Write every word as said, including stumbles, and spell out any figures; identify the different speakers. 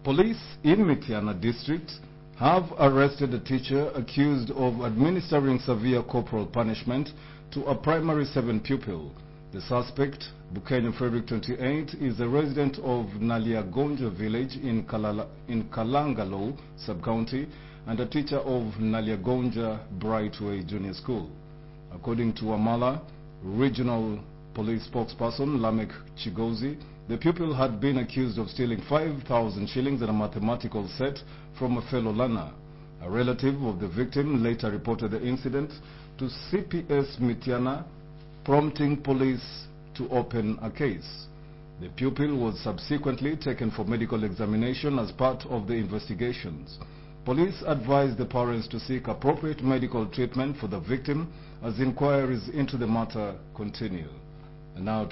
Speaker 1: Police in Mityana district have arrested a teacher accused of administering severe corporal punishment to a primary seven pupil. The suspect, Bukenya Frederick, twenty-eight, is a resident of Naliagonja village in, Kalala, in Kalangalo sub-county and a teacher of Naliagonja Brightway Junior School. According to Amala Regional Police spokesperson Lamek Chigozi, the pupil had been accused of stealing five thousand shillings and a mathematical set from a fellow learner. A relative of the victim later reported the incident to C P S Mityana, prompting police to open a case. The pupil was subsequently taken for medical examination as part of the investigations. Police advised the parents to seek appropriate medical treatment for the victim as inquiries into the matter continue. And now